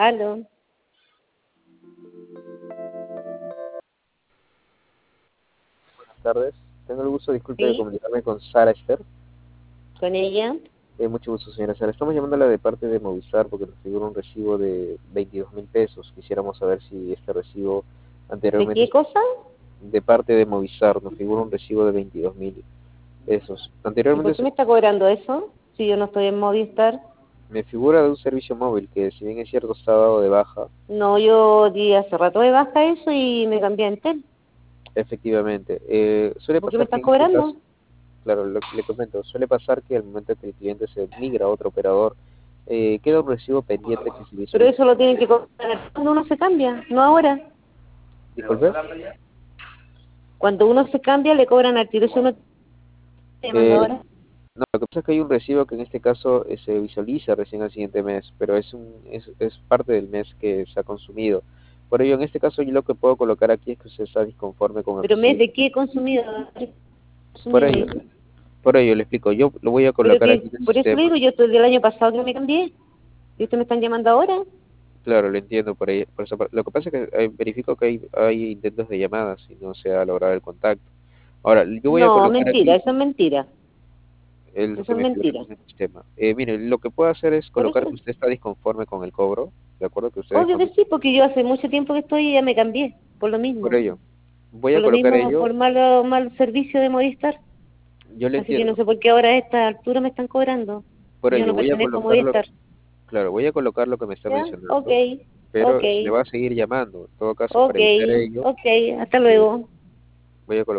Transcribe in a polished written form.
Aló, Tardes. Tengo el gusto, disculpe, de sí, comunicarme con Sara Esther. con ella. Mucho gusto, señora Sara. Estamos llamándola de parte de Movistar porque nos figura un recibo de 22.000 pesos. Quisiéramos saber si este recibo ¿De anteriormente, qué cosa? de parte de Movistar, nos figura un recibo de 22.000 pesos. ¿Y por Anteriormente qué me está cobrando eso? Si yo no estoy en Movistar. me figura de un servicio móvil que, si bien es cierto, está dado de baja. No, yo di hace rato de baja eso y me cambié a Entel. Efectivamente, suele ¿Por qué me pasar que estás en este caso, cobrando? claro, le comento, suele pasar que al momento que el cliente se migra a otro operador, queda un recibo pendiente que se le hizo Pero el... eso lo tienen que cobrar cuando uno se cambia, no ahora. Disculpe. Cuando uno se cambia le cobran al tiro. Eso no está llamando Eh, ahora. no, lo que pasa es que hay un recibo que en este caso se visualiza recién al siguiente mes, pero es parte del mes que se ha consumido. Por ello, en este caso, yo lo que puedo colocar aquí es que usted está disconforme con el Pero mes recibo. de qué he consumido. Por Consumido ello, yo. por ello le explico, yo lo voy a Pero colocar aquí que, en el por eso le sistema. digo, yo estoy del año pasado que me cambié. ¿Y ustedes me están llamando ahora? Claro, lo entiendo por ello. Por esa lo que pasa es que verifico que hay intentos de llamadas y no se ha logrado el contacto. Ahora, yo voy a No, colocar mentira, aquí eso es mentira. lo Eso que es me figura mentira. en el sistema. Mire, lo que puedo hacer es Por colocar eso, que usted está disconforme con el cobro, ¿de acuerdo? Que usted obvio que desconoce. sí, porque yo hace mucho tiempo que estoy y ya me cambié, por lo Por mismo. ello, voy a Por lo colocar mismo, ello, por mal servicio de Movistar. yo le Así que no entiendo. sé por qué ahora a esta altura me están cobrando. Por Yo ello, no voy a pertenezco a colocarlo, Movistar. claro, voy a colocar lo que me está ¿Ya? Ok, mencionando, ok, pero se le va a seguir llamando. En todo caso, ok, para evitar ello, ok. Hasta eh, luego. voy a colocar